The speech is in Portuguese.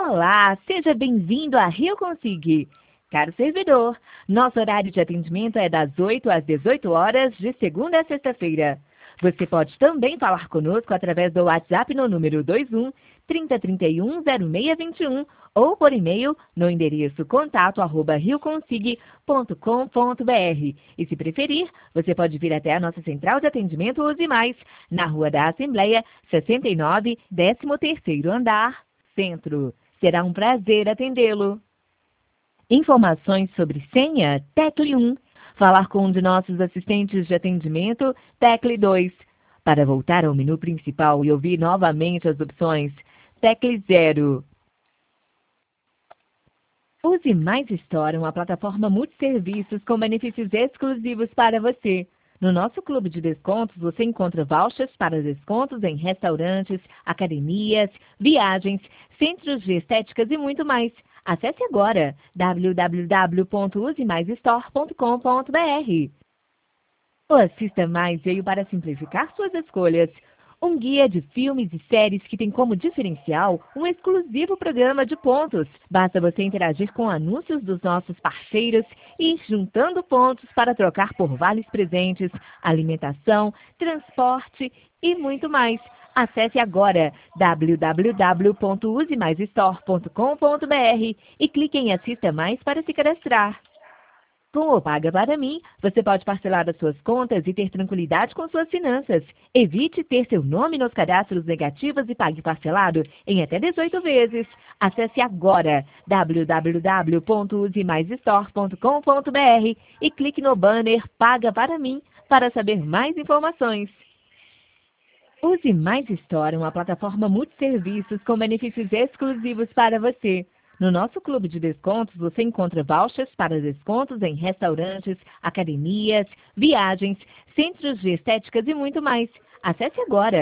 Olá, seja bem-vindo a Rio Consig. Caro servidor, nosso horário de atendimento é das 8 às 18 horas, de segunda a sexta-feira. Você pode também falar conosco através do WhatsApp no número 21 3031 0621 ou por e-mail no endereço contato@rioconsig.com.br. E se preferir, você pode vir até a nossa central de atendimento Use Mais, na Rua da Assembleia, 69, 13º andar, Centro. Será um prazer atendê-lo. Informações sobre senha, tecle 1. Falar com um de nossos assistentes de atendimento, tecle 2. Para voltar ao menu principal e ouvir novamente as opções, tecle 0. Use Mais Store, uma plataforma multisserviços com benefícios exclusivos para você. No nosso clube de descontos, você encontra vouchers para descontos em restaurantes, academias, viagens, centros de estéticas e muito mais. Acesse agora www.usemaisstore.com.br. O Assista Mais veio para simplificar suas escolhas. Um guia de filmes e séries que tem como diferencial um exclusivo programa de pontos. Basta você interagir com anúncios dos nossos parceiros e ir juntando pontos para trocar por vales presentes, alimentação, transporte e muito mais. Acesse agora www.usemaisstore.com.br e clique em Assista Mais para se cadastrar. Com o Paga Para Mim, você pode parcelar as suas contas e ter tranquilidade com suas finanças. Evite ter seu nome nos cadastros negativos e pague parcelado em até 18 vezes. Acesse agora www.usemaisstore.com.br e clique no banner Paga Para Mim para saber mais informações. Use Mais Store, uma plataforma multisserviços com benefícios exclusivos para você. No nosso clube de descontos, você encontra vouchers para descontos em restaurantes, academias, viagens, centros de estéticas e muito mais. Acesse agora